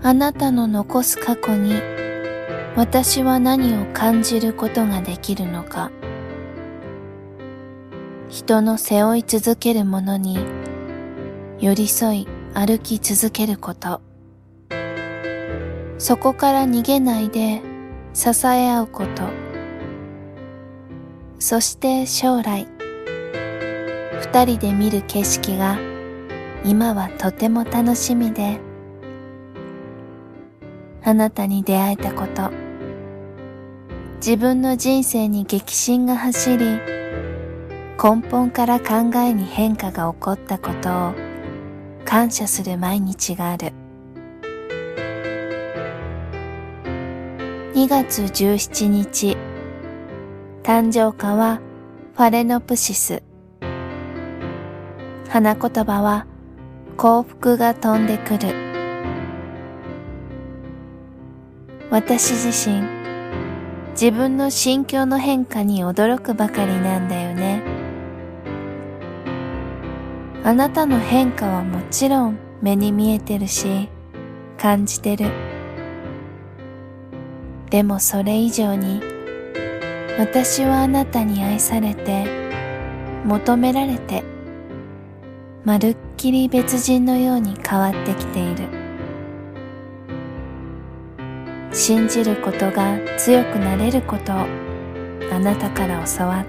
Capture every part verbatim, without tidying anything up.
あなたの残す過去に私は何を感じることができるのか。人の背負い続けるものに寄り添い歩き続けること。そこから逃げないで支え合うこと。そして将来、二人で見る景色が今はとても楽しみで、あなたに出会えたこと、自分の人生に激震が走り、根本から考えに変化が起こったことを感謝する毎日がある。にがつじゅうしちにち、誕生花はファレノプシス。花言葉は幸福が飛んでくる。私自身、自分の心境の変化に驚くばかりなんだよね。あなたの変化はもちろん目に見えてるし、感じてる。でもそれ以上に、私はあなたに愛されて、求められて、まるっきり別人のように変わってきている。信じることが強くなれることをあなたから教わった。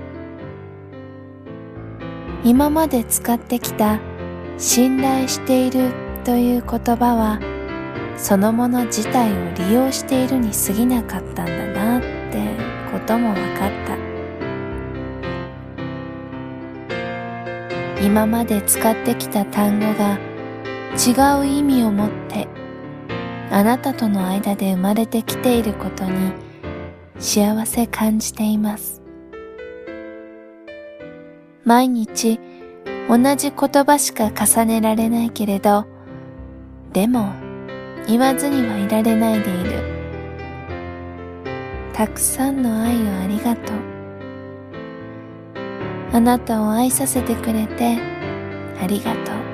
今まで使ってきた信頼しているという言葉はそのもの自体を利用しているに過ぎなかったんだなってことも分かった。今まで使ってきた単語が違う意味を持ってあなたとの間で生まれてきていることに幸せ感じています。毎日同じ言葉しか重ねられないけれど、でも言わずにはいられないでいる。たくさんの愛をありがとう。あなたを愛させてくれてありがとう。